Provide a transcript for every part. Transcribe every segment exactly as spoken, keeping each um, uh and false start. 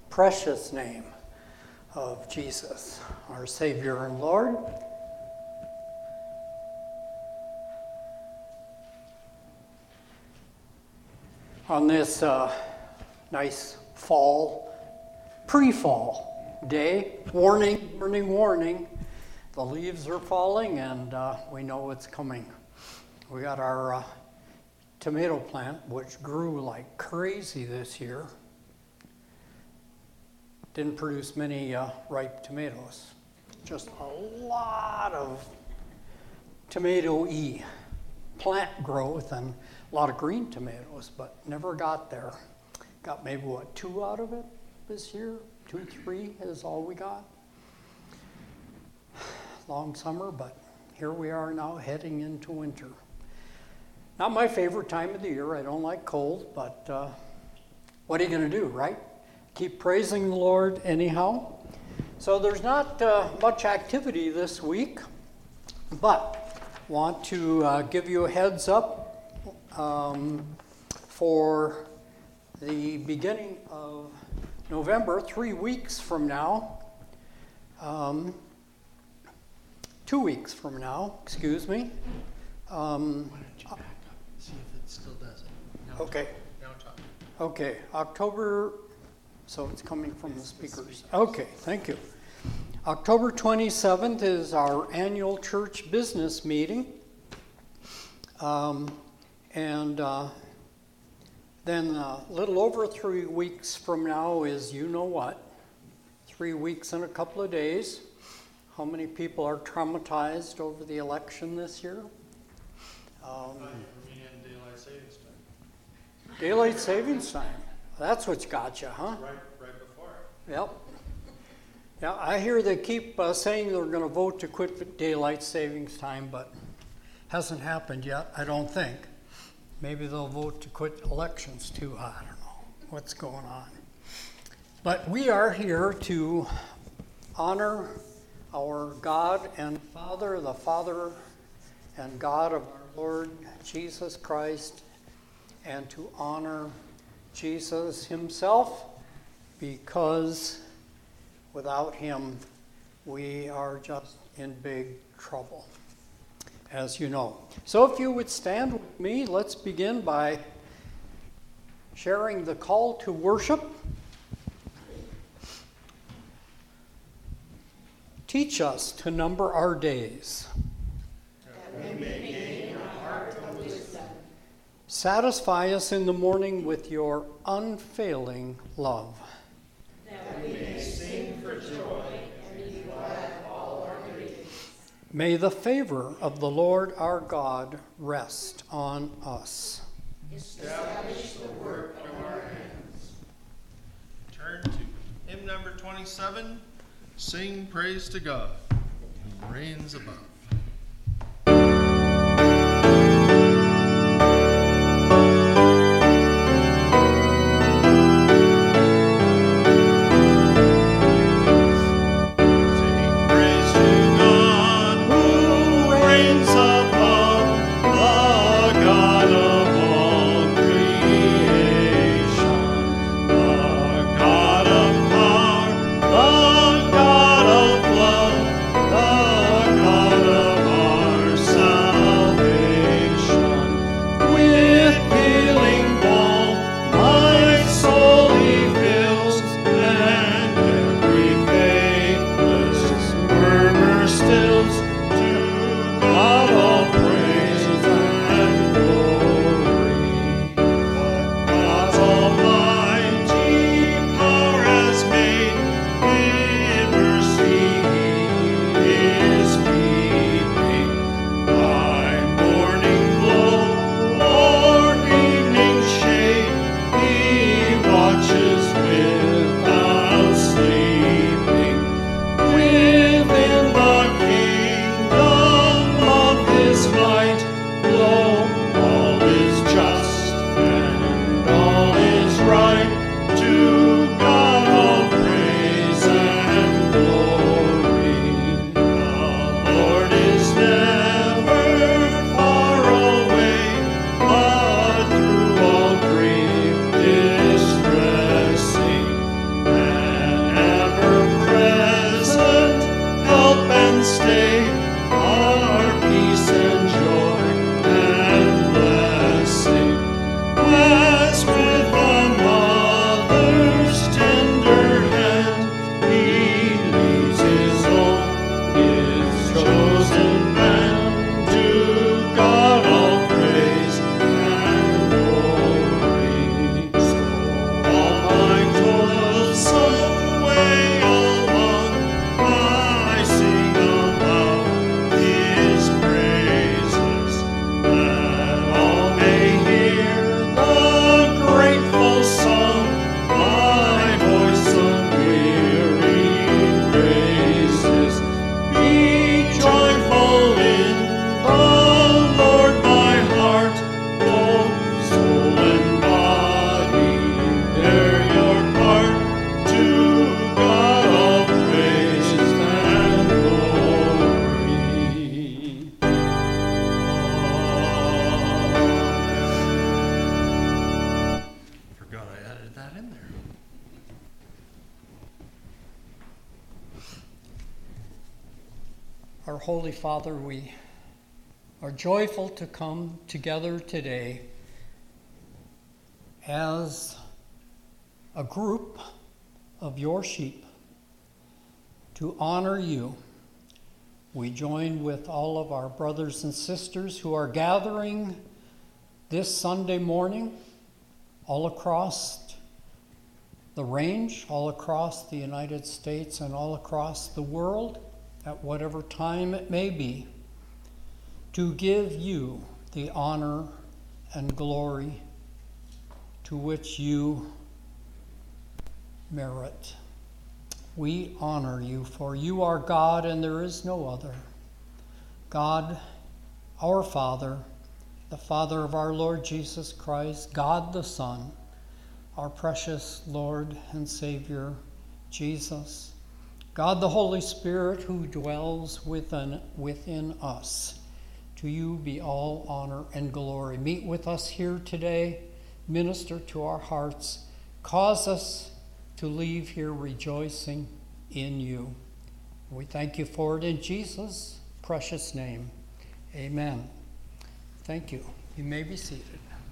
precious name of Jesus, our Savior and Lord. On this uh, nice fall, pre-fall day, warning, warning, warning, the leaves are falling and uh, we know it's coming. We got our uh, tomato plant, which grew like crazy this year. Didn't produce many uh, ripe tomatoes, just a lot of tomato-y plant growth and a lot of green tomatoes, but never got there. Got maybe, what, two out of it this year? Two, three is all we got. Long summer, but here we are now heading into winter. Not my favorite time of the year. I don't like cold, but uh, what are you going to do, right? Keep praising the Lord anyhow. So there's not uh, much activity this week, but want to uh, give you a heads up um, for the beginning of November, three weeks from now, um, two weeks from now, excuse me. Um, Why don't you back up, see if it still does it. Now okay. Talk. Now talk. Okay, October, so it's coming from the speakers. Okay, thank you. October twenty-seventh is our annual church business meeting. Um, and uh, then a little over three weeks from now is you know what? Three weeks and a couple of days. How many people are traumatized over the election this year? Um, Daylight savings time. Daylight savings time. That's what's got you, huh? Right, right before. Yep. Yeah, I hear they keep uh, saying they're going to vote to quit daylight savings time, but hasn't happened yet, I don't think. Maybe they'll vote to quit elections too. I don't know what's going on. But we are here to honor our God and Father, the Father and God of our Lord Jesus Christ, and to honor Jesus himself, because without him we are just in big trouble, as you know. So if you would stand with me, let's begin by sharing the call to worship. Teach us to number our days, that we may gain a heart of wisdom. Satisfy us in the morning with your unfailing love, That we may sing for joy and be glad all our days. May the favor of the Lord our God rest on us. Establish the work of our hands. Turn to hymn number twenty-seven. Sing praise to God, who reigns above. God Our Holy Father, we are joyful to come together today as a group of your sheep to honor you. We join with all of our brothers and sisters who are gathering this Sunday morning all across the range, all across the United States and all across the world, at whatever time it may be, to give you the honor and glory to which you merit. We honor you, for you are God and there is no other. God, our Father, the Father of our Lord Jesus Christ, God the Son, our precious Lord and Savior, Jesus, God the Holy Spirit who dwells within, within us. To you be all honor and glory. Meet with us here today, minister to our hearts, cause us to leave here rejoicing in you. We thank you for it in Jesus' precious name. Amen. Thank you. You may be seated.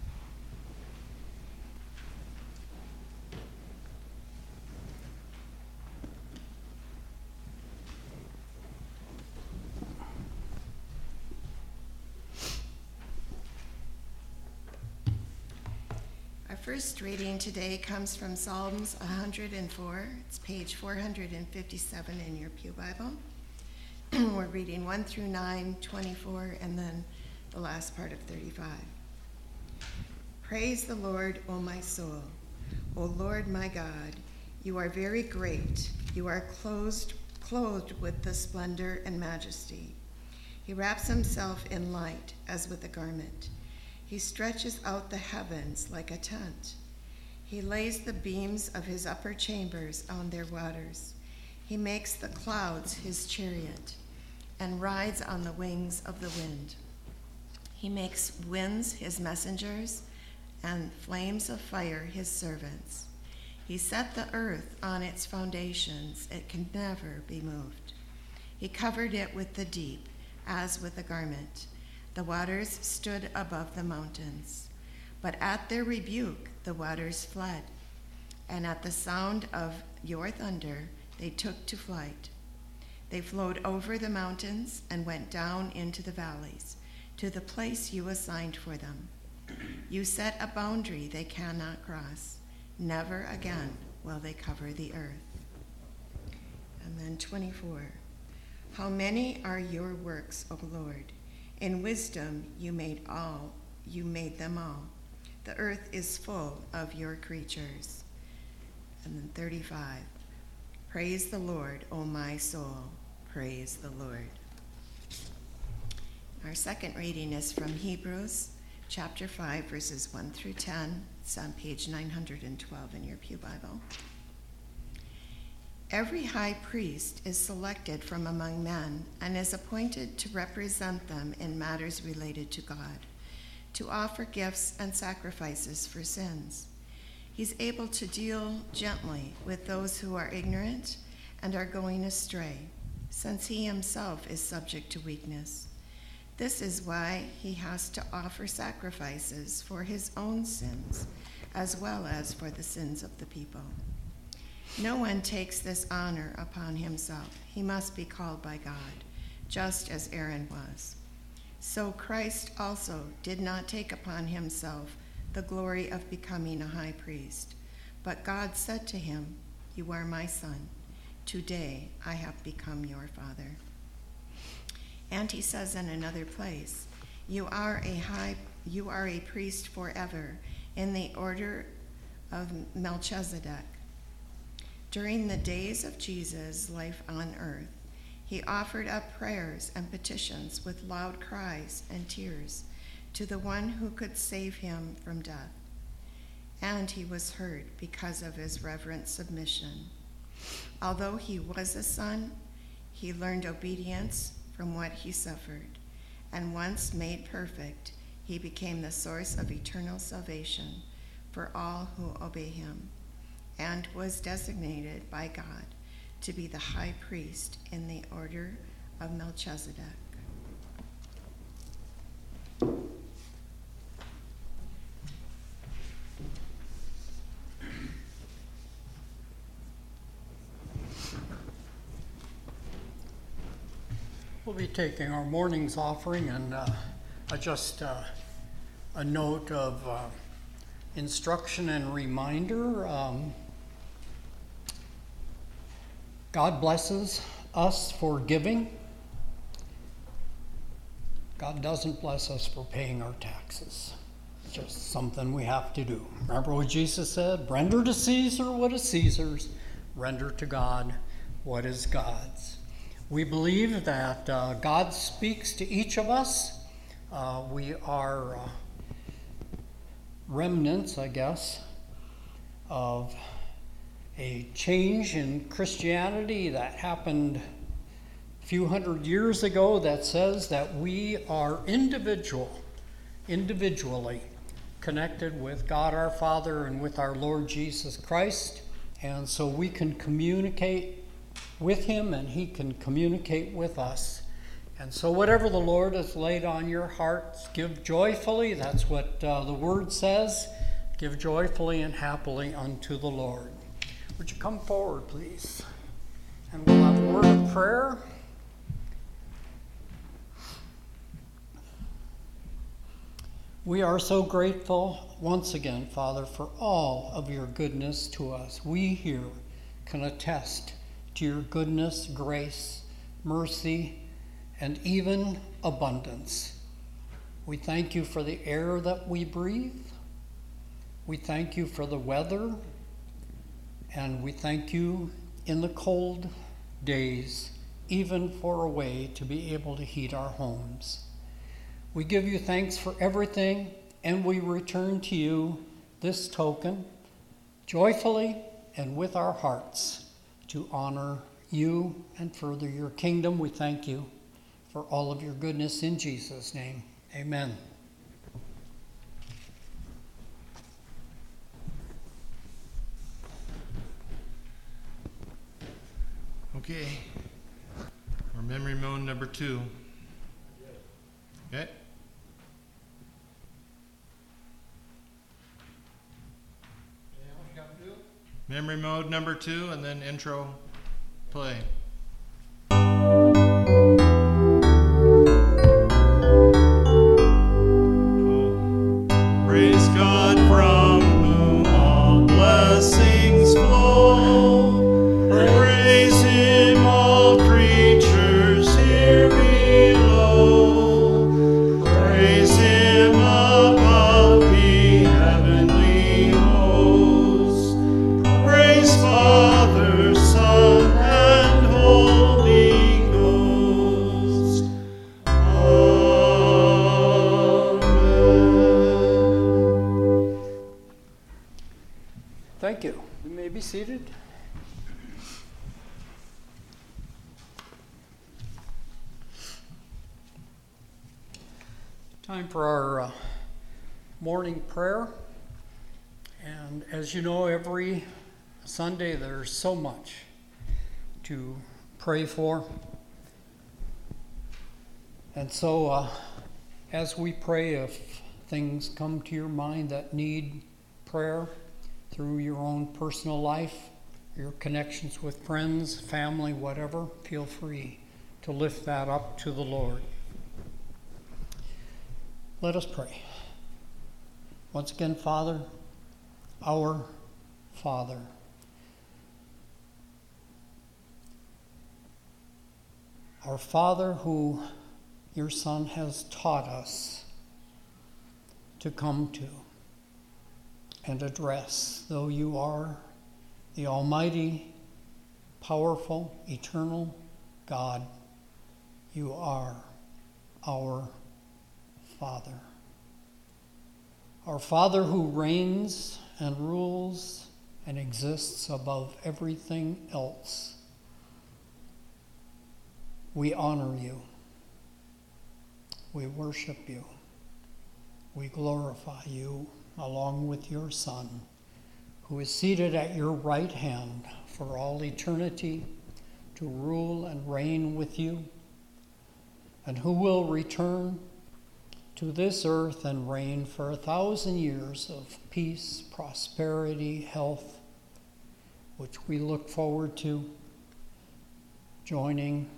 First reading today comes from Psalms one hundred four. It's page four hundred fifty-seven in your Pew Bible. We're reading one through nine, twenty-four, and then the last part of thirty-five. Praise the Lord, O my soul. O Lord my God, you are very great. You are clothed, clothed with the splendor and majesty. He wraps himself in light as with a garment. He stretches out the heavens like a tent. He lays the beams of his upper chambers on their waters. He makes the clouds his chariot and rides on the wings of the wind. He makes winds his messengers and flames of fire his servants. He set the earth on its foundations. It can never be moved. He covered it with the deep as with a garment. The waters stood above the mountains, but at their rebuke the waters fled, and at the sound of your thunder they took to flight. They flowed over the mountains and went down into the valleys, to the place you assigned for them. You set a boundary they cannot cross. Never again will they cover the earth. And then twenty-four. How many are your works, O Lord? In wisdom you made all, you made them all. The earth is full of your creatures. And then thirty-five. Praise the Lord, O my soul. Praise the Lord. Our second reading is from Hebrews chapter five, verses one through ten. It's on page nine hundred twelve in your Pew Bible. Every high priest is selected from among men and is appointed to represent them in matters related to God, to offer gifts and sacrifices for sins. He's able to deal gently with those who are ignorant and are going astray, since he himself is subject to weakness. This is why he has to offer sacrifices for his own sins, as well as for the sins of the people. No one takes this honor upon himself. He must be called by God, just as Aaron was. So Christ also did not take upon himself the glory of becoming a high priest. But God said to him, "You are my son. Today I have become your father." And he says in another place, "You are a high, you are a priest forever in the order of Melchizedek." During the days of Jesus' life on earth, he offered up prayers and petitions with loud cries and tears to the one who could save him from death. And he was heard because of his reverent submission. Although he was a son, he learned obedience from what he suffered, and once made perfect, he became the source of eternal salvation for all who obey him, and was designated by God to be the high priest in the order of Melchizedek. We'll be taking our morning's offering, and uh, uh, just uh, a note of uh, instruction and reminder. Um, God blesses us for giving. God doesn't bless us for paying our taxes. It's just something we have to do. Remember what Jesus said? Render to Caesar what is Caesar's. Render to God what is God's. We believe that uh, God speaks to each of us. Uh, we are uh, remnants, I guess, of a change in Christianity that happened a few hundred years ago that says that we are individual, individually connected with God our Father and with our Lord Jesus Christ. And so we can communicate with him and he can communicate with us. And so whatever the Lord has laid on your hearts, give joyfully. That's what uh, the word says. Give joyfully and happily unto the Lord. Would you come forward, please? And we'll have a word of prayer. We are so grateful once again, Father, for all of your goodness to us. We here can attest to your goodness, grace, mercy, and even abundance. We thank you for the air that we breathe. We thank you for the weather. And we thank you in the cold days, even for a way to be able to heat our homes. We give you thanks for everything, and we return to you this token joyfully and with our hearts to honor you and further your kingdom. We thank you for all of your goodness in Jesus' name. Amen. Okay. Our memory mode number two. Okay. Memory mode number two, and then intro play. Praise God from whom all blessings flow. Praise him, all creatures here below. Praise him above the heavenly hosts. Praise Father, Son, and Holy Ghost. Amen. Thank you. You may be seated. Time for our uh, morning prayer. And as you know, every Sunday there's so much to pray for. And so uh, as we pray, if things come to your mind that need prayer through your own personal life, your connections with friends, family, whatever, feel free to lift that up to the Lord. Let us pray. Once again, Father, our Father, our Father who your Son has taught us to come to and address, though you are the almighty, powerful, eternal God, you are our Father. Our Father who reigns and rules and exists above everything else. We honor you. We worship you. We glorify you along with your Son, who is seated at your right hand for all eternity to rule and reign with you and who will return to this earth and reign for a thousand years of peace, prosperity, health, which we look forward to joining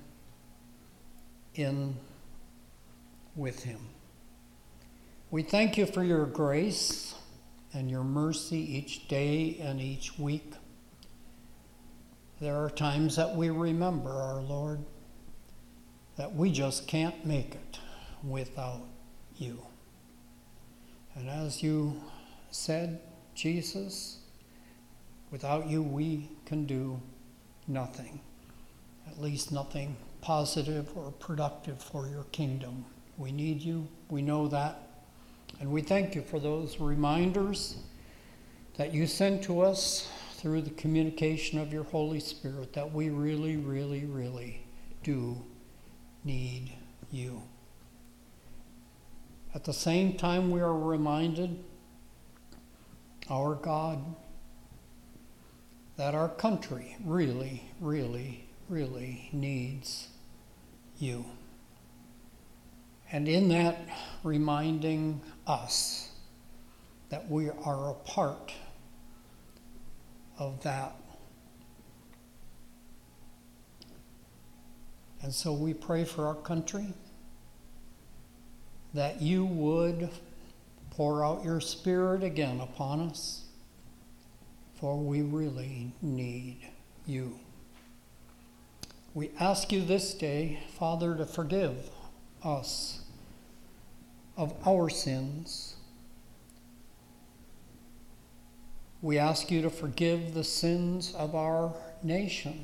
in with him. We thank you for your grace and your mercy each day and each week. There are times that we remember, our Lord, that we just can't make it without you. And as you said, Jesus, without you we can do nothing, at least nothing positive or productive for your kingdom. We need you, we know that, and we thank you for those reminders that you send to us through the communication of your Holy Spirit, that we really, really, really do need you. At the same time, we are reminded, our God, that our country really, really, really needs you. And in that, reminding us that we are a part of that. And so we pray for our country, that you would pour out your Spirit again upon us, for we really need you. We ask you this day, Father, to forgive us of our sins. We ask you to forgive the sins of our nation.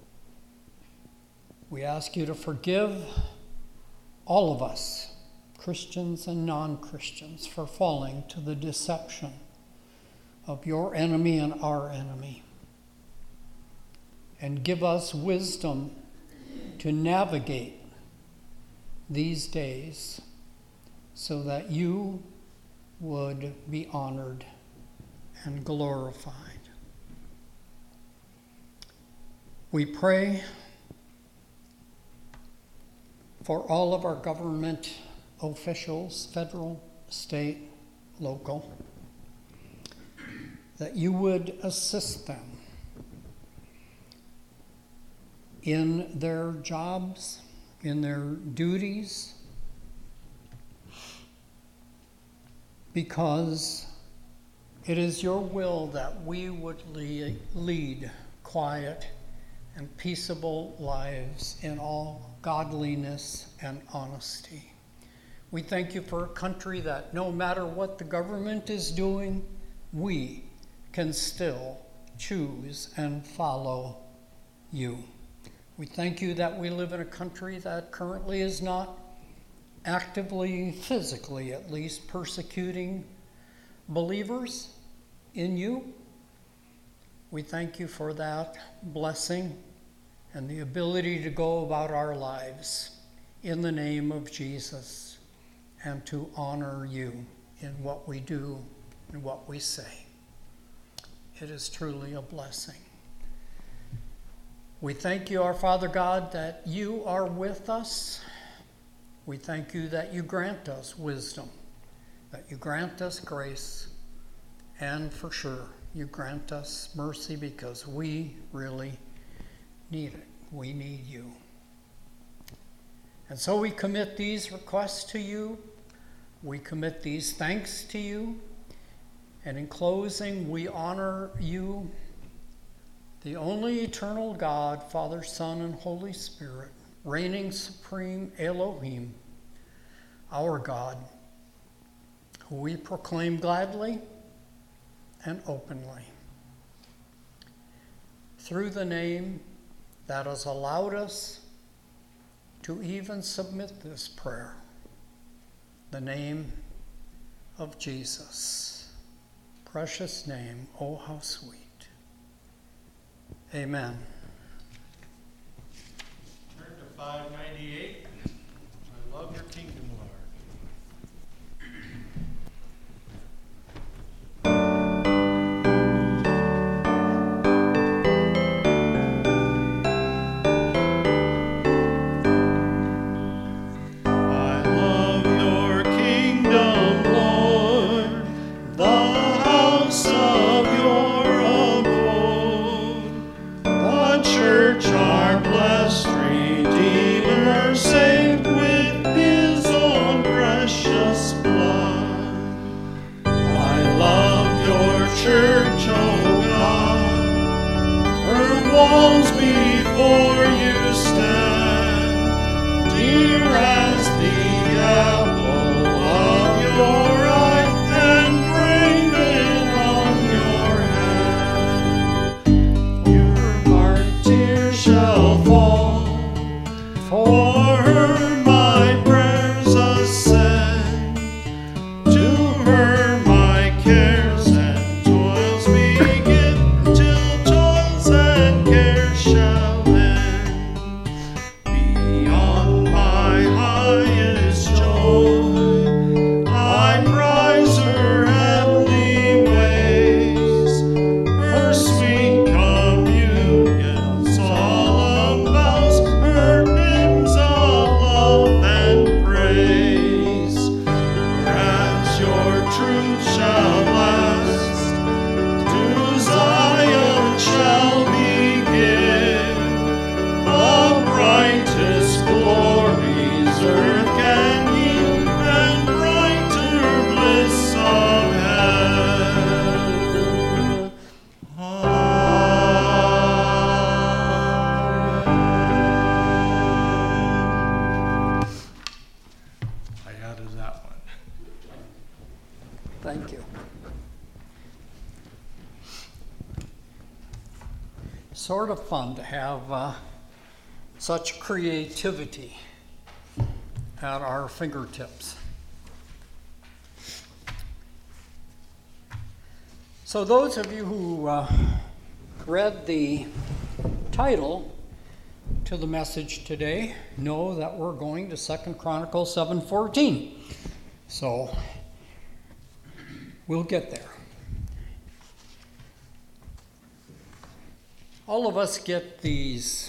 We ask you to forgive all of us, Christians and non-Christians, for falling to the deception of your enemy and our enemy. And give us wisdom to navigate these days so that you would be honored and glorified. We pray for all of our government officials, federal, state, local, that you would assist them in their jobs, in their duties, because it is your will that we would lead quiet and peaceable lives in all godliness and honesty. We thank you for a country that no matter what the government is doing, we can still choose and follow you. We thank you that we live in a country that currently is not actively, physically at least, persecuting believers in you. We thank you for that blessing and the ability to go about our lives in the name of Jesus and to honor you in what we do and what we say. It is truly a blessing. We thank you, our Father God, that you are with us. We thank you that you grant us wisdom, that you grant us grace, and for sure, you grant us mercy because we really need it. We need you. And so we commit these requests to you. We commit these thanks to you. And in closing, we honor you, the only eternal God, Father, Son, and Holy Spirit, reigning supreme Elohim, our God, who we proclaim gladly and openly. Through the name that has allowed us to even submit this prayer, the name of Jesus. Precious name, oh how sweet. Amen. Turn to five ninety-eight. I love your kingdom, Lord. shall last. To Zion shall begin the brightest glories earth can yield, and brighter bliss of heaven. I added that one. Thank you. Sort of fun to have uh, such creativity at our fingertips. So those of you who uh, read the title to the message today know that we're going to Second Chronicles seven fourteen. So we'll get there. All of us get these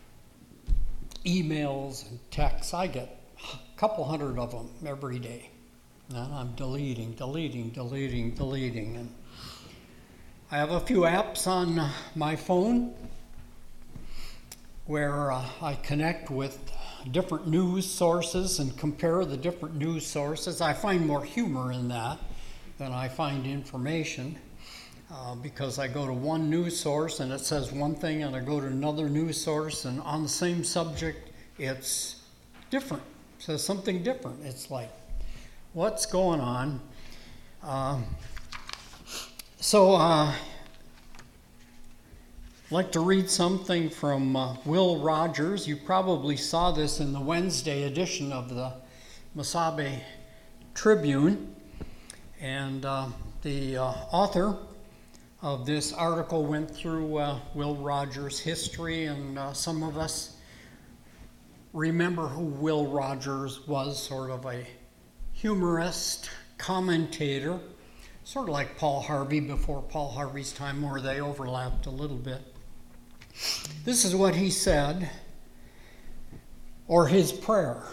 emails and texts. I get a couple hundred of them every day. And I'm deleting, deleting, deleting, deleting. And I have a few apps on my phone where uh, I connect with different news sources and compare the different news sources. I find more humor in that than I find information. Uh, because I go to one news source and it says one thing, and I go to another news source and on the same subject it's different. It says something different. It's like, what's going on? Uh, so uh, I'd like to read something from uh, Will Rogers. You probably saw this in the Wednesday edition of the Mesabi Tribune. And uh, the uh, author of this article went through uh, Will Rogers' history, and uh, some of us remember who Will Rogers was, sort of a humorist, commentator, sort of like Paul Harvey before Paul Harvey's time, where they overlapped a little bit. This is what he said, or his prayer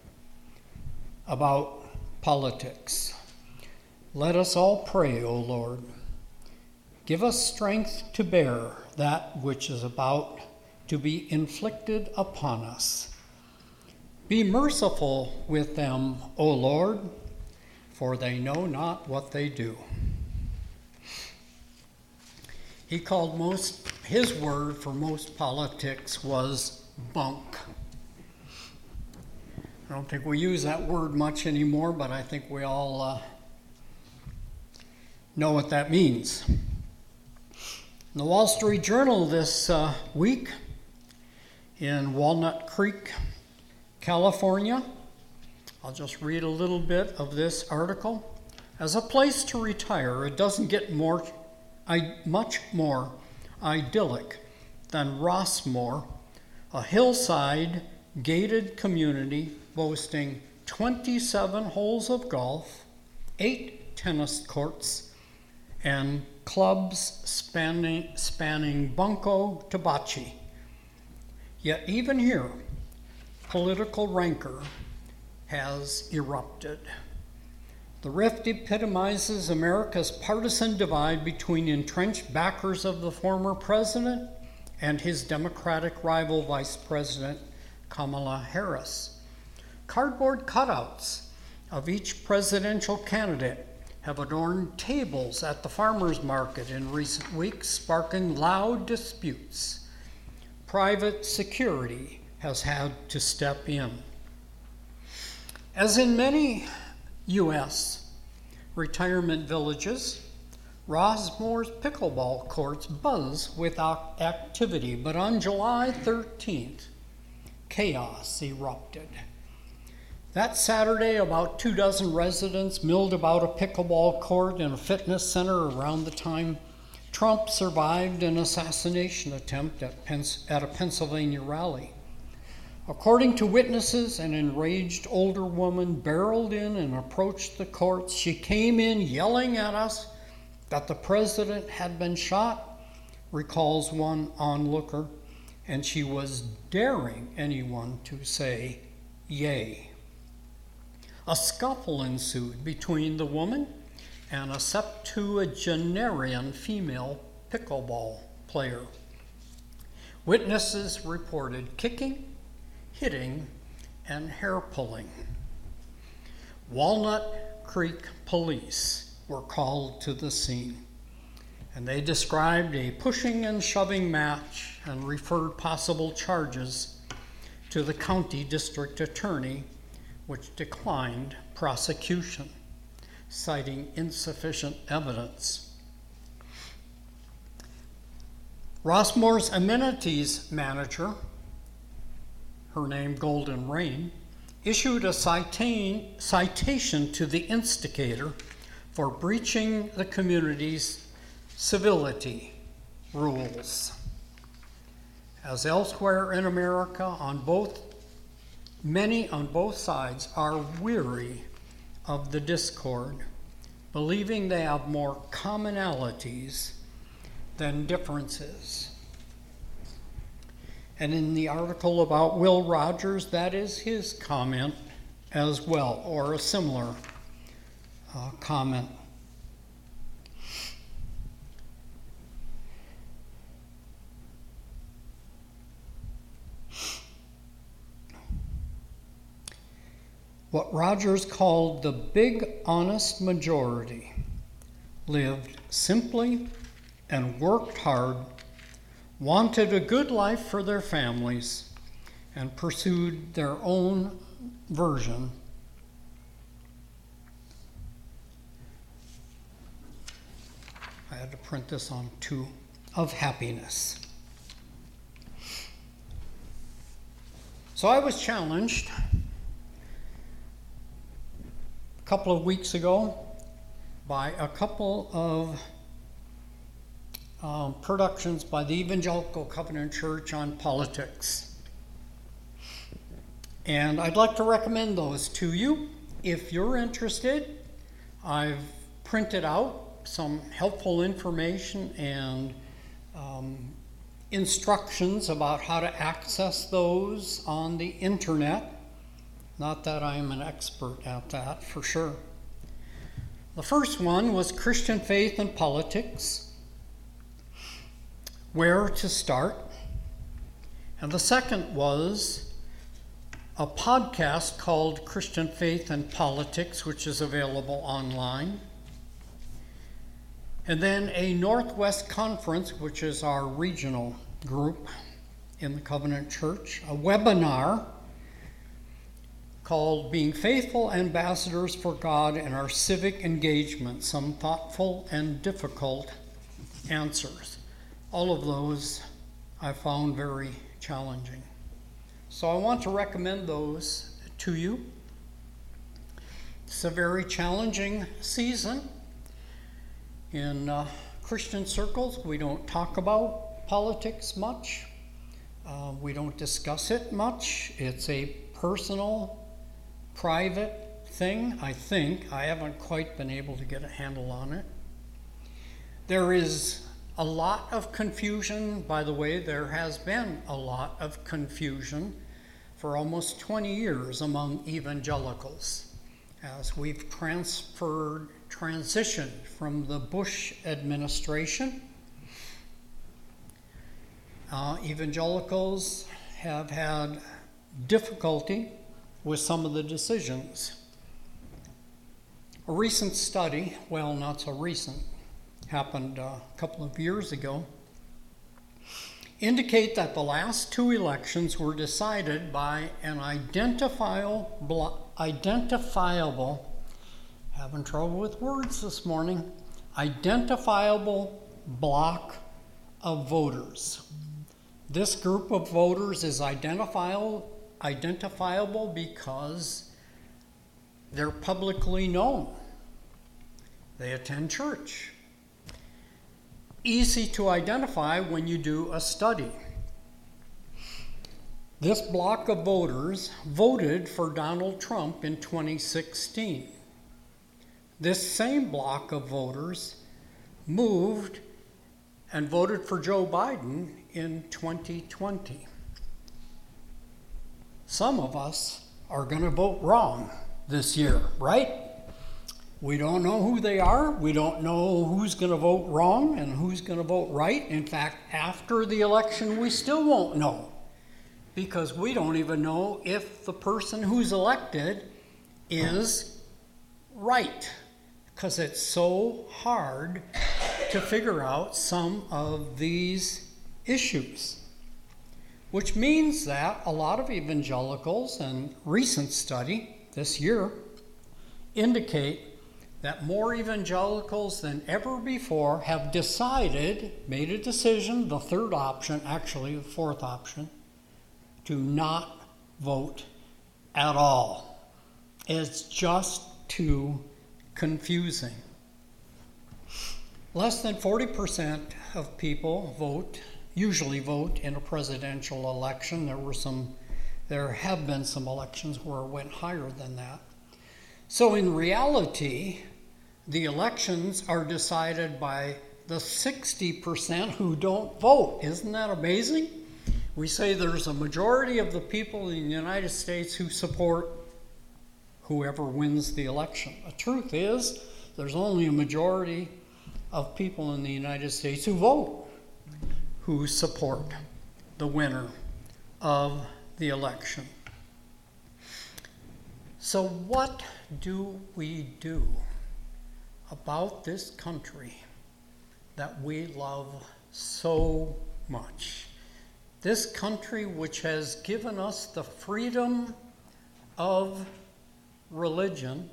about politics. Let us all pray, O Lord. Give us strength to bear that which is about to be inflicted upon us. Be merciful with them, O Lord, for they know not what they do. He called most, his word for most politics was bunk. I don't think we use that word much anymore, but I think we all uh, know what that means. In the Wall Street Journal this uh, week, in Walnut Creek, California, I'll just read a little bit of this article. As a place to retire, it doesn't get more, I, much more idyllic than Rossmore, a hillside gated community boasting twenty-seven holes of golf, eight tennis courts, and clubs spanning, spanning Bunko to Bocce. Yet even here, political rancor has erupted. The rift epitomizes America's partisan divide between entrenched backers of the former president and his Democratic rival Vice President Kamala Harris. Cardboard cutouts of each presidential candidate have adorned tables at the farmers market in recent weeks, sparking loud disputes. Private security has had to step in. As in many U S retirement villages, Rossmore's pickleball courts buzz with activity, but on July thirteenth, chaos erupted. That Saturday, about two dozen residents milled about a pickleball court and a fitness center around the time Trump survived an assassination attempt at, Pens- at a Pennsylvania rally. According to witnesses, an enraged older woman barreled in and approached the courts. She came in yelling at us that the president had been shot, recalls one onlooker, and she was daring anyone to say, yay. A scuffle ensued between the woman and a septuagenarian female pickleball player. Witnesses reported kicking, hitting, and hair pulling. Walnut Creek police were called to the scene, and they described a pushing and shoving match and referred possible charges to the county district attorney, which declined prosecution, citing insufficient evidence. Rossmore's amenities manager, her name Golden Rain, issued a citation, citation to the instigator for breaching the community's civility rules. As elsewhere in America, on both, many on both sides are weary of the discord, believing they have more commonalities than differences. And in the article about Will Rogers, that is his comment as well, or a similar uh, comment. What Rogers called the big honest majority lived simply and worked hard, wanted a good life for their families, and pursued their own version I had to print this on two of happiness. So I was challenged a couple of weeks ago by a couple of um, productions by the Evangelical Covenant Church on politics. And I'd like to recommend those to you. If you're interested, I've printed out some helpful information and um, instructions about how to access those on the internet. Not that I'm an expert at that, for sure. The first one was Christian Faith and Politics, Where to Start. And the second was a podcast called Christian Faith and Politics, which is available online. And then a Northwest Conference, which is our regional group in the Covenant Church, a webinar called Being Faithful Ambassadors for God in Our Civic Engagement, Some Thoughtful and Difficult Answers. All of those I found very challenging. So I want to recommend those to you. It's a very challenging season. In uh, Christian circles, we don't talk about politics much. Uh, we don't discuss it much. It's a personal, private thing, I think. I haven't quite been able to get a handle on it. There is a lot of confusion. By the way, there has been a lot of confusion for almost twenty years among evangelicals as we've transferred, transitioned from the Bush administration. Uh, evangelicals have had difficulty with some of the decisions. A recent study, well, not so recent, happened a couple of years ago, indicate that the last two elections were decided by an identifiable, identifiable, having trouble with words this morning, identifiable block of voters. This group of voters is identifiable, identifiable because they're publicly known. They attend church. Easy to identify when you do a study. This block of voters voted for Donald Trump in twenty sixteen. This same block of voters moved and voted for Joe Biden in twenty twenty. Some of us are going to vote wrong this year, right? We don't know who they are. We don't know who's going to vote wrong and who's going to vote right. In fact, after the election, we still won't know, because we don't even know if the person who's elected is right, because it's so hard to figure out some of these issues. Which means that a lot of evangelicals, and recent study this year, indicate that more evangelicals than ever before have decided, made a decision, the third option, actually the fourth option, to not vote at all. It's just too confusing. Less than forty percent of people vote, usually vote in a presidential election. There were some, there have been some elections where it went higher than that. So in reality, the elections are decided by the sixty percent who don't vote. Isn't that amazing? We say there's a majority of the people in the United States who support whoever wins the election. The truth is, there's only a majority of people in the United States who vote, who support the winner of the election. So what do we do about this country that we love so much? This country which has given us the freedom of religion,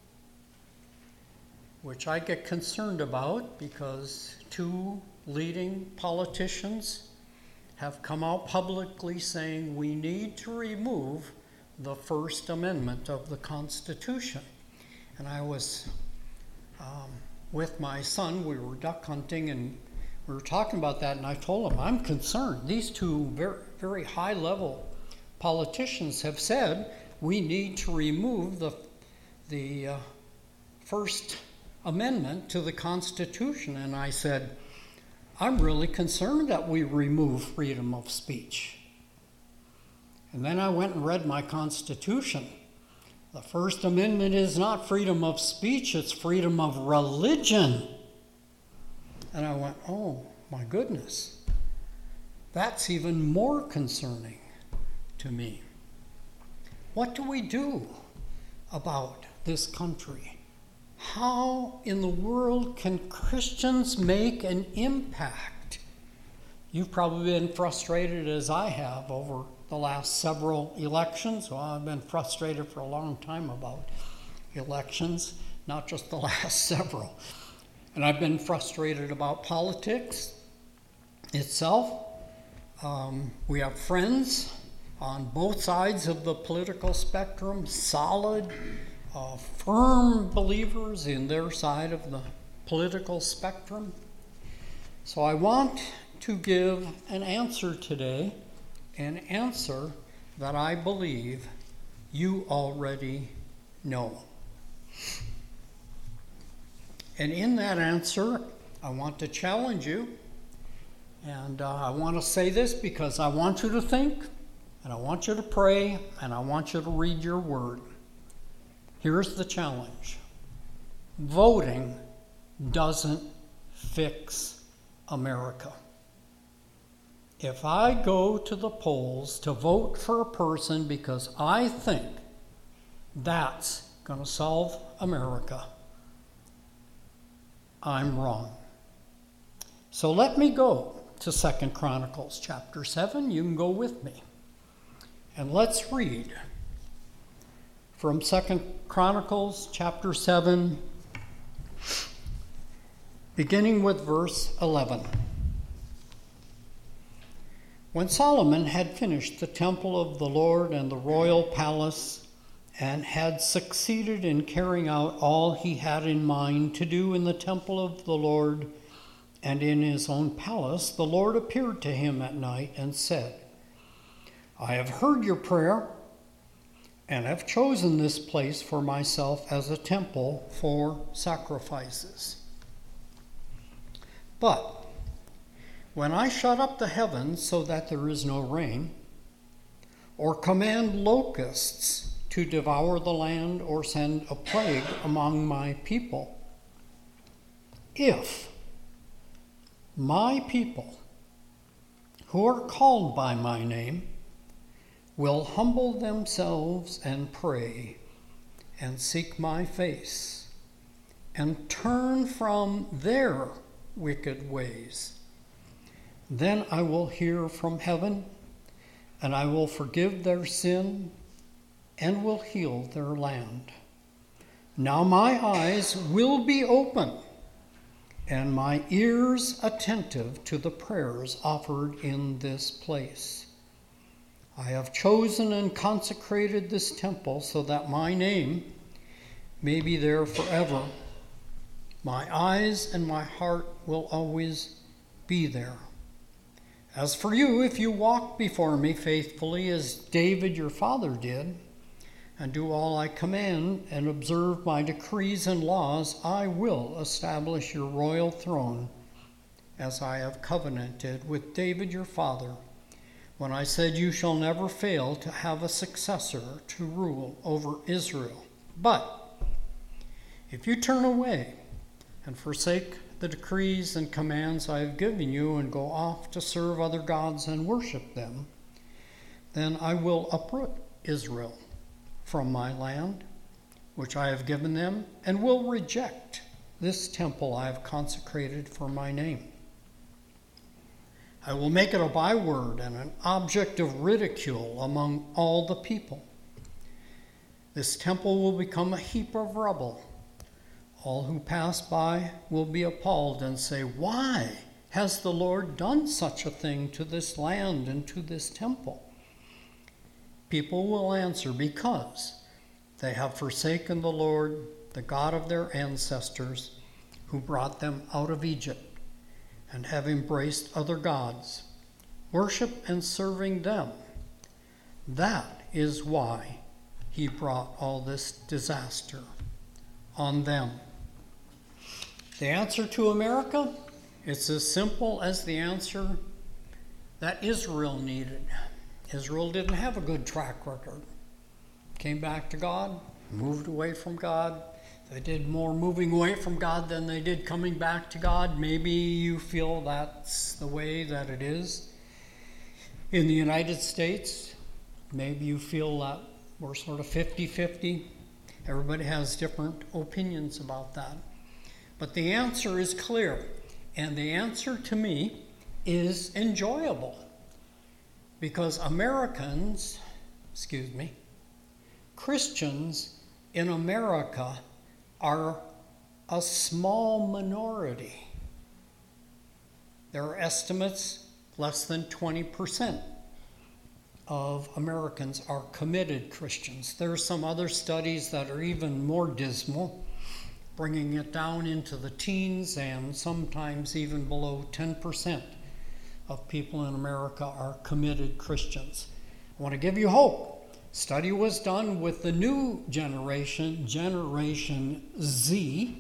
which I get concerned about because two leading politicians have come out publicly saying we need to remove the First Amendment of the Constitution. And I was um, with my son, we were duck hunting, and we were talking about that, and I told him, I'm concerned. These two very, very high-level politicians have said we need to remove the, the uh, First Amendment to the Constitution. And I said, I'm really concerned that we remove freedom of speech. And then I went and read my Constitution. The First Amendment is not freedom of speech, it's freedom of religion. And I went, oh my goodness, that's even more concerning to me. What do we do about this country? How in the world can Christians make an impact? You've probably been frustrated as I have over the last several elections. Well, I've been frustrated for a long time about elections, not just the last several. And I've been frustrated about politics itself. Um, we have friends on both sides of the political spectrum, solid, uh, firm believers in their side of the political spectrum. So I want to give an answer today, an answer that I believe you already know. And in that answer, I want to challenge you. And uh, I want to say this because I want you to think, and I want you to pray, and I want you to read your word. Here's the challenge. Voting doesn't fix America. If I go to the polls to vote for a person because I think that's going to solve America, I'm wrong. So let me go to Second Chronicles chapter seven. You can go with me. And let's read from Second Chronicles chapter seven, beginning with verse eleven. When Solomon had finished the temple of the Lord and the royal palace, and had succeeded in carrying out all he had in mind to do in the temple of the Lord and in his own palace, the Lord appeared to him at night and said, I have heard your prayer and have chosen this place for myself as a temple for sacrifices. But when I shut up the heavens so that there is no rain, or command locusts to devour the land or send a plague among my people. If my people, who are called by my name, will humble themselves and pray and seek my face and turn from their wicked ways, then I will hear from heaven, and I will forgive their sin and will heal their land. Now my eyes will be open and my ears attentive to the prayers offered in this place. I have chosen and consecrated this temple so that my name may be there forever. My eyes and my heart will always be there. As for you, if you walk before me faithfully as David your father did, and do all I command and observe my decrees and laws, I will establish your royal throne as I have covenanted with David your father, when I said you shall never fail to have a successor to rule over Israel. But if you turn away and forsake the decrees and commands I have given you and go off to serve other gods and worship them, then I will uproot Israel from my land, which I have given them, and will reject this temple I have consecrated for my name. I will make it a byword and an object of ridicule among all the people. This temple will become a heap of rubble. All who pass by will be appalled and say, "Why has the Lord done such a thing to this land and to this temple?" People will answer, "Because they have forsaken the Lord, the God of their ancestors, who brought them out of Egypt, and have embraced other gods, worship and serving them. That is why he brought all this disaster on them." The answer to America, it's as simple as the answer that Israel needed. Israel didn't have a good track record. Came back to God, moved away from God. They did more moving away from God than they did coming back to God. Maybe you feel that's the way that it is. In the United States, maybe you feel that we're sort of fifty-fifty. Everybody has different opinions about that. But the answer is clear, and the answer to me is enjoyable. Because Americans, excuse me, Christians in America are a small minority. There are estimates less than twenty percent of Americans are committed Christians. There are some other studies that are even more dismal, bringing it down into the teens and sometimes even below ten percent of people in America are committed Christians. I want to give you hope. Study was done with the new generation, Generation Z,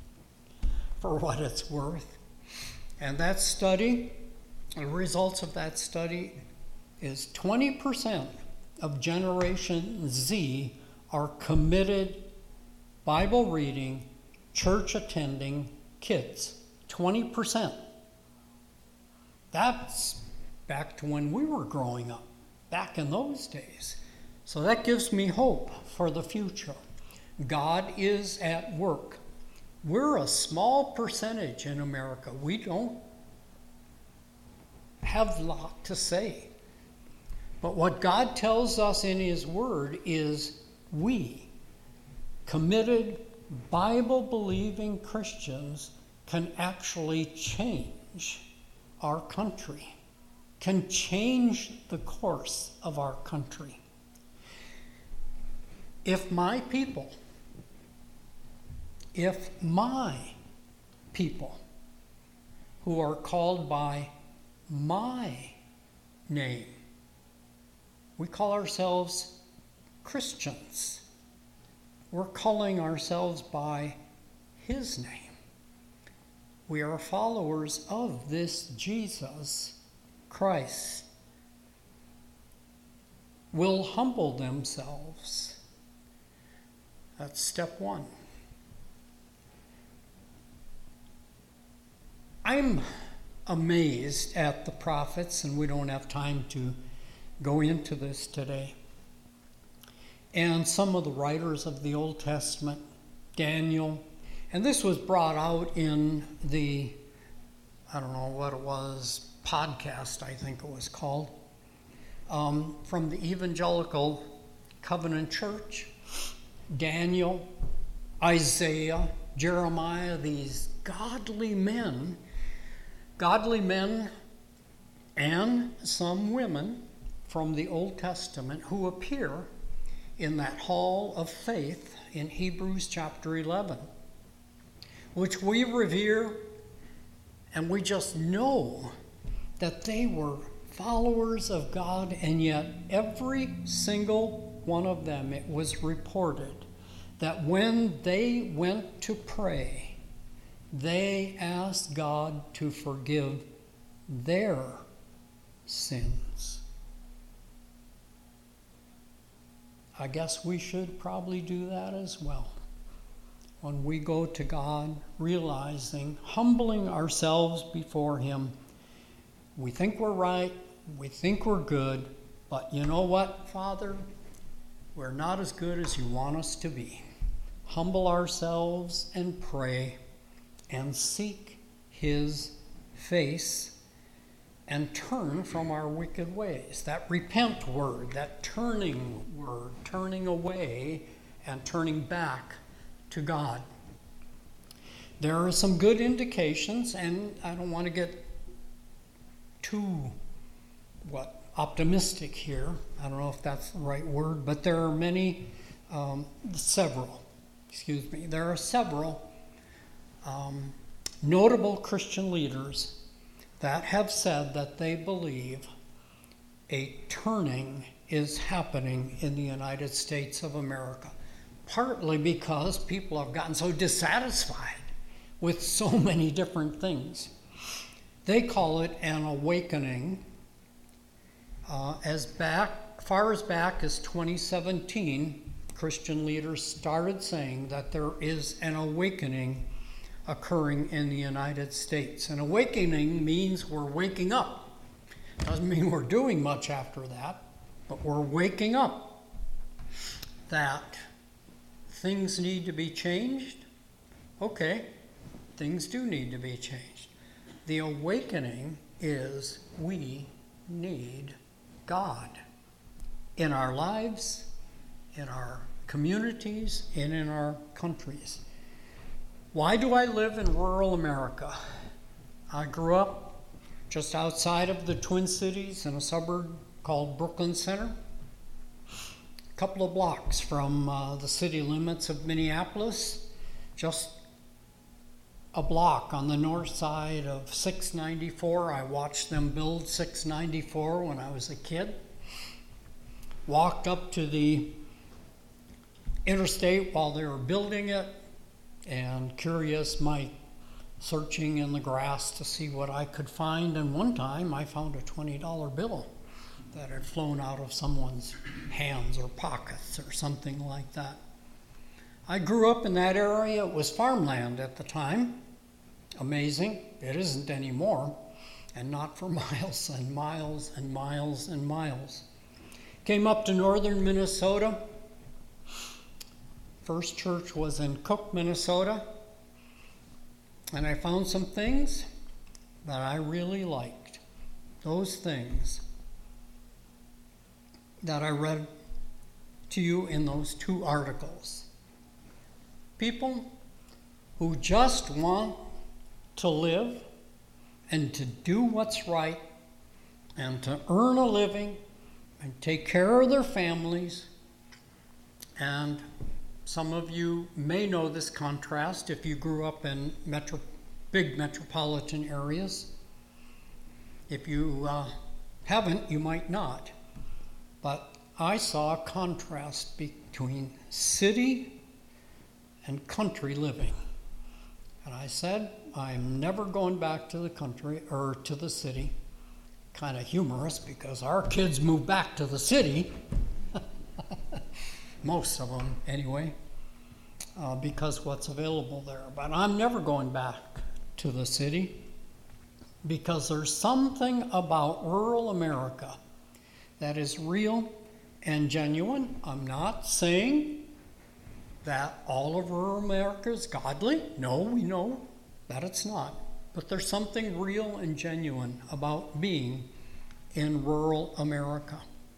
for what it's worth. And that study, the results of that study is twenty percent of Generation Z are committed, Bible reading, church attending kids. twenty percent. That's back to when we were growing up, back in those days. So that gives me hope for the future. God is at work. We're a small percentage in America. We don't have a lot to say. But what God tells us in His Word is we, committed, Bible-believing Christians, can actually change our country, can change the course of our country. If my people, if my people who are called by my name, we call ourselves Christians. We're calling ourselves by His name. We are followers of this Jesus Christ. Will humble themselves That's step one. I'm amazed at the prophets, and we don't have time to go into this today. And some of the writers of the Old Testament, Daniel, and this was brought out in the, I don't know what it was, podcast, I think it was called, um, from the Evangelical Covenant Church. Daniel, Isaiah, Jeremiah, these godly men, godly men and some women from the Old Testament who appear in that hall of faith in Hebrews chapter eleven, which we revere, and we just know that they were followers of God, and yet every single one of them, it was reported that when they went to pray, they asked God to forgive their sins. I guess we should probably do that as well. When we go to God, realizing, humbling ourselves before Him, we think we're right, we think we're good, but you know what, Father? We're not as good as you want us to be. Humble ourselves and pray and seek His face and turn from our wicked ways. That repent word, that turning word, turning away and turning back to God. There are some good indications, and I don't want to get too, what, optimistic here. I don't know if that's the right word, but there are many, um, several, excuse me, there are several um, notable Christian leaders that have said that they believe a turning is happening in the United States of America, partly because people have gotten so dissatisfied with so many different things. They call it an awakening. Uh, as back, far as back as twenty seventeen, Christian leaders started saying that there is an awakening occurring in the United States. An awakening means we're waking up. Doesn't mean we're doing much after that, but we're waking up. That things need to be changed. Okay, things do need to be changed. The awakening is we need God in our lives, in our communities, and in our countries. Why do I live in rural America? I grew up just outside of the Twin Cities in a suburb called Brooklyn Center, a couple of blocks from uh, the city limits of Minneapolis, just a block on the north side of six ninety-four. I watched them build six ninety-four when I was a kid. Walked up to the interstate while they were building it, and curious, my searching in the grass to see what I could find. And one time I found a twenty dollar bill that had flown out of someone's hands or pockets or something like that. I grew up in that area. It was farmland at the time. Amazing. It isn't anymore. And not for miles and miles and miles and miles. Came up to northern Minnesota. First church was in Cook, Minnesota. And I found some things that I really liked. Those things that I read to you in those two articles. People who just want to live and to do what's right and to earn a living and take care of their families. And some of you may know this contrast if you grew up in metro, big metropolitan areas. If you uh, haven't, you might not. But I saw a contrast between city and country living. And I said, I'm never going back to the country or to the city. Kind of humorous because our kids move back to the city. Most of them, anyway. uh, because what's available there. But I'm never going back to the city because there's something about rural America that is real and genuine. I'm not saying that all of rural America is godly. No, we know that it's not. But there's something real and genuine about being in rural America.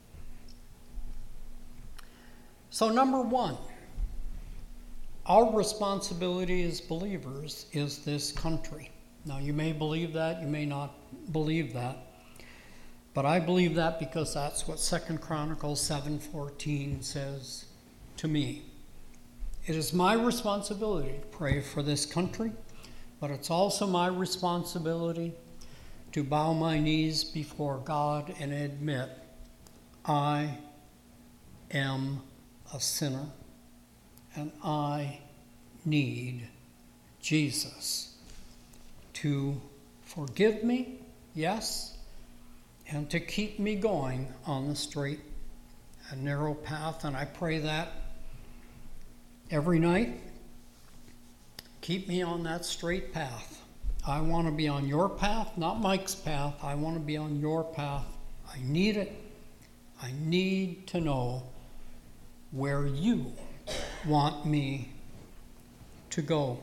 So number one, our responsibility as believers is this country. Now you may believe that, you may not believe that. But I believe that because that's what Second Chronicles seven fourteen says to me. It is my responsibility to pray for this country, but it's also my responsibility to bow my knees before God and admit I am a sinner and I need Jesus to forgive me, yes, and to keep me going on the straight and narrow path. And I pray that every night. Keep me on that straight path. I want to be on your path, not Mike's path. I want to be on your path. I need it. I need to know where you want me to go.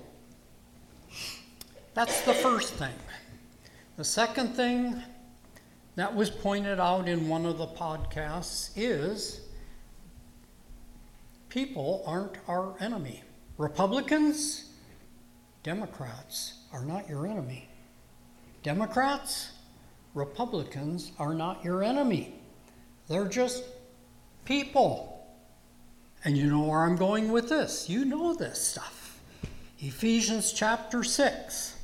That's the first thing. The second thing that was pointed out in one of the podcasts is people aren't our enemy. Republicans, Democrats are not your enemy. Democrats, Republicans are not your enemy. They're just people. And you know where I'm going with this. You know this stuff. Ephesians chapter six.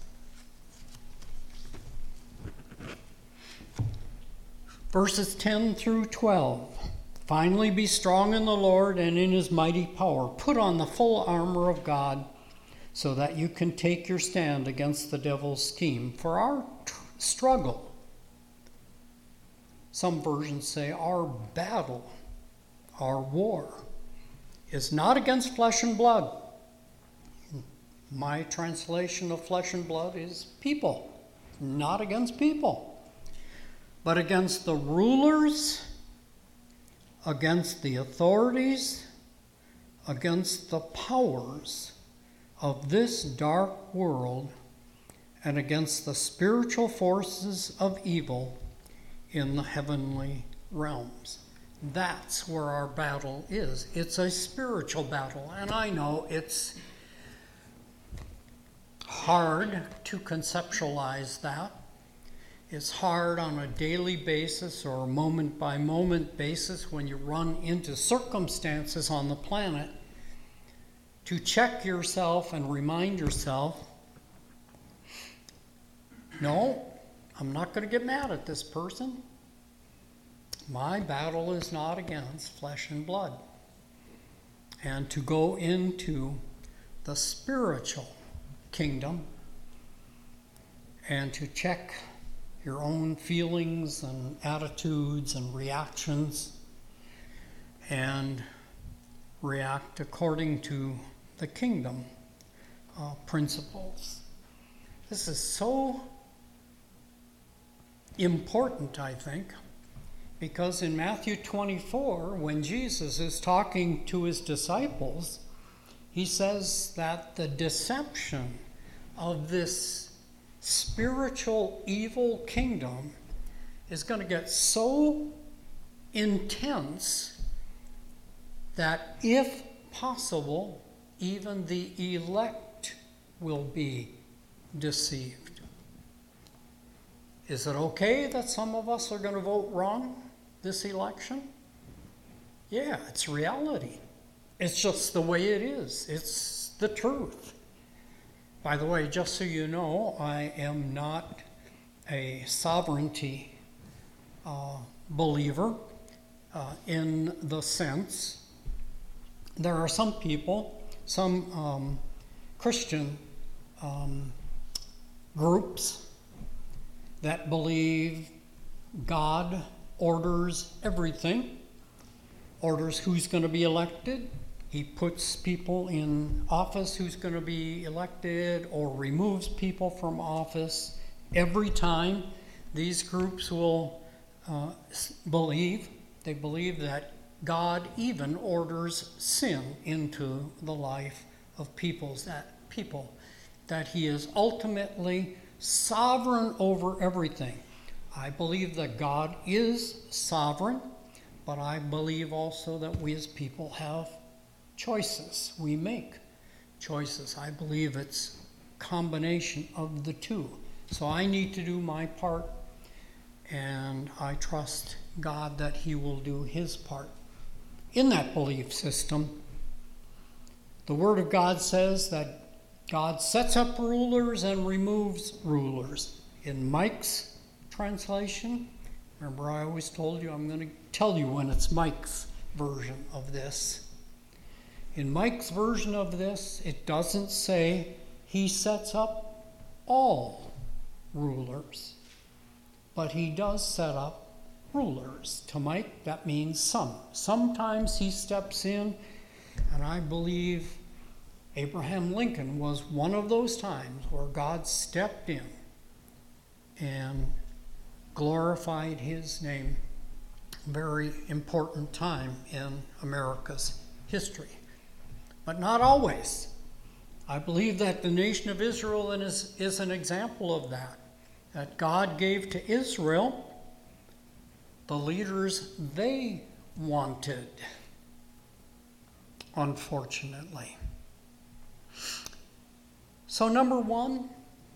Verses ten through twelve. Finally, be strong in the Lord and in his mighty power. Put on the full armor of God so that you can take your stand against the devil's scheme. For our tr- struggle, some versions say our battle, our war, is not against flesh and blood. My translation of flesh and blood is people, not against people, but against the rulers, against the authorities, against the powers of this dark world, and against the spiritual forces of evil in the heavenly realms. That's where our battle is. It's a spiritual battle, and I know it's hard to conceptualize that. It's hard on a daily basis or a moment-by-moment basis when you run into circumstances on the planet to check yourself and remind yourself, no, I'm not going to get mad at this person. My battle is not against flesh and blood. And to go into the spiritual kingdom and to check your own feelings and attitudes and reactions and react according to the kingdom uh, principles. This is so important, I think, because in Matthew twenty-four, when Jesus is talking to his disciples, he says that the deception of this spiritual evil kingdom is going to get so intense that if possible, even the elect will be deceived. Is it okay that some of us are going to vote wrong this election? Yeah, it's reality. It's just the way it is. It's the truth. By the way, just so you know, I am not a sovereignty uh, believer uh, in the sense there are some people, some um, Christian um, groups that believe God orders everything, orders who's going to be elected, He puts people in office who's going to be elected or removes people from office. Every time these groups will uh, believe, they believe that God even orders sin into the life of peoples, that people, that he is ultimately sovereign over everything. I believe that God is sovereign, but I believe also that we as people have choices. We make choices. I believe it's a combination of the two. So I need to do my part, and I trust God that he will do his part. In that belief system, the Word of God says that God sets up rulers and removes rulers. In Mike's translation, remember I always told you I'm going to tell you when it's Mike's version of this. In Mike's version of this, it doesn't say he sets up all rulers, but he does set up rulers. To Mike, that means some. Sometimes he steps in, and I believe Abraham Lincoln was one of those times where God stepped in and glorified his name. Very important time in America's history. But not always. I believe that the nation of Israel is, is an example of that. That God gave to Israel the leaders they wanted, unfortunately. So number one,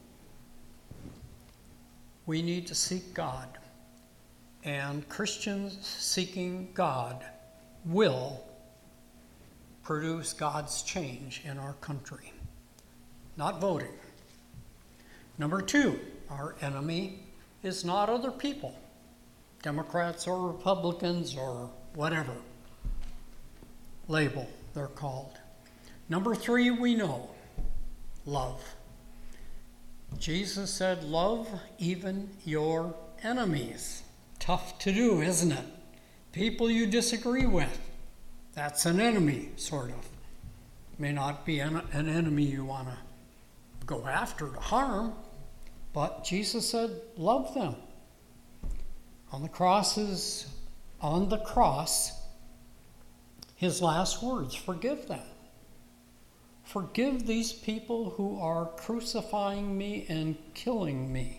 we need to seek God. And Christians seeking God will produce God's change in our country. Not voting. Number two, our enemy is not other people, Democrats or Republicans or whatever label they're called. Number three, we know, love. Jesus said, love even your enemies. Tough to do, isn't it? People you disagree with. That's an enemy, sort of. May not be an, an enemy you want to go after to harm, but Jesus said, love them. On the crosses, on the cross, his last words, forgive them. Forgive these people who are crucifying me and killing me.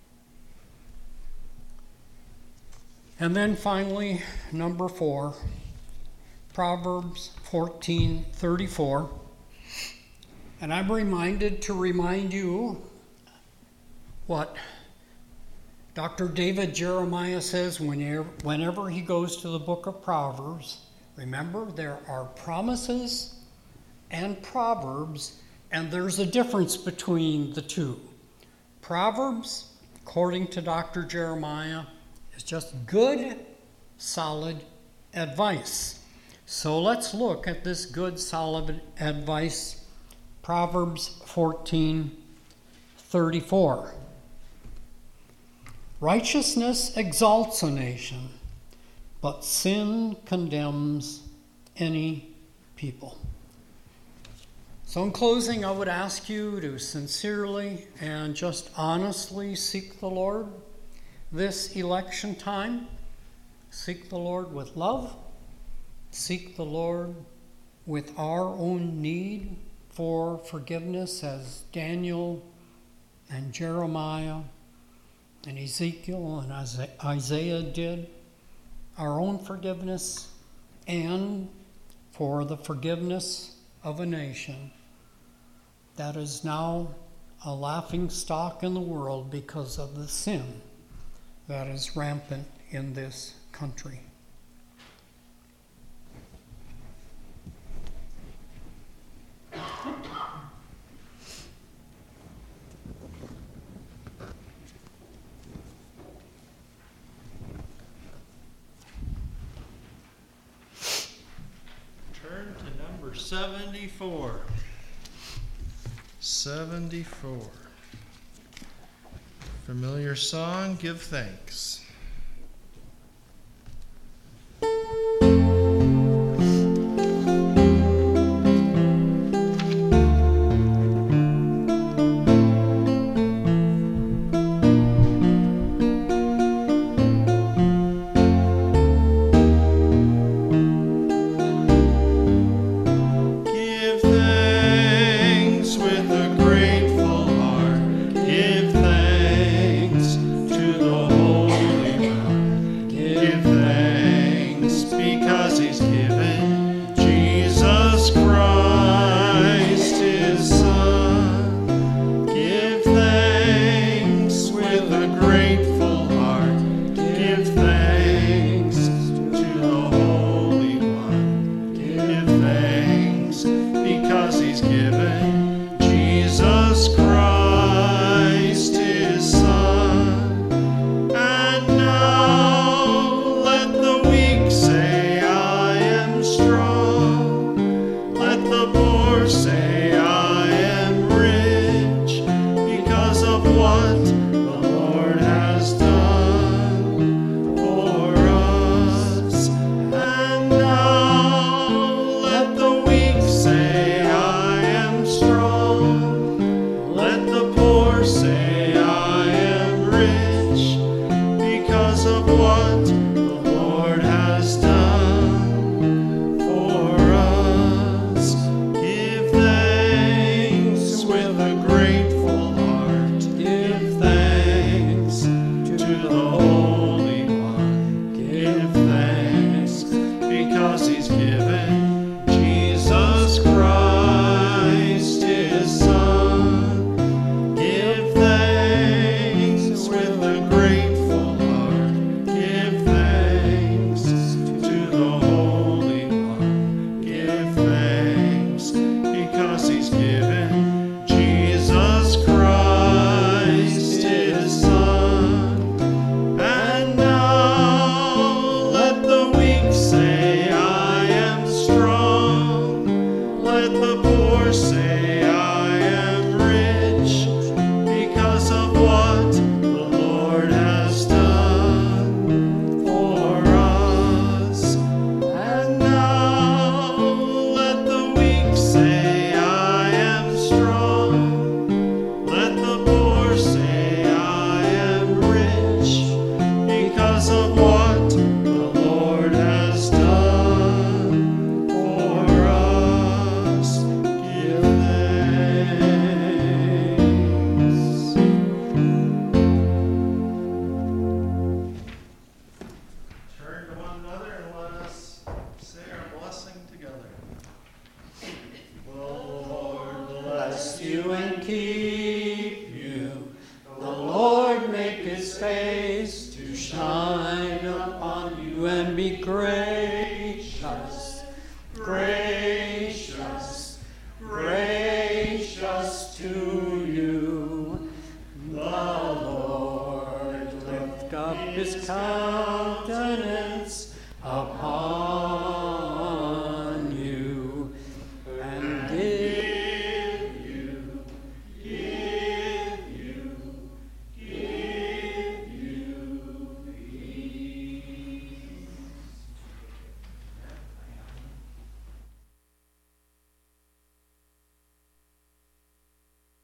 And then finally, number four, Proverbs fourteen thirty-four. And I'm reminded to remind you what Doctor David Jeremiah says whenever, whenever he goes to the book of Proverbs. Remember, there are promises and proverbs, and there's a difference between the two. Proverbs, according to Doctor Jeremiah, is just good, solid advice. So let's look at this good, solid advice. Proverbs fourteen thirty-four. Righteousness exalts a nation, but sin condemns any people. So in closing, I would ask you to sincerely and just honestly seek the Lord this election time. Seek the Lord with love. Seek the Lord with our own need for forgiveness, as Daniel and Jeremiah and Ezekiel and Isaiah did. Our own forgiveness, and for the forgiveness of a nation that is now a laughing stock in the world because of the sin that is rampant in this country. Turn to number seventy-four. seventy-four. Familiar song, Give Thanks. lift up his countenance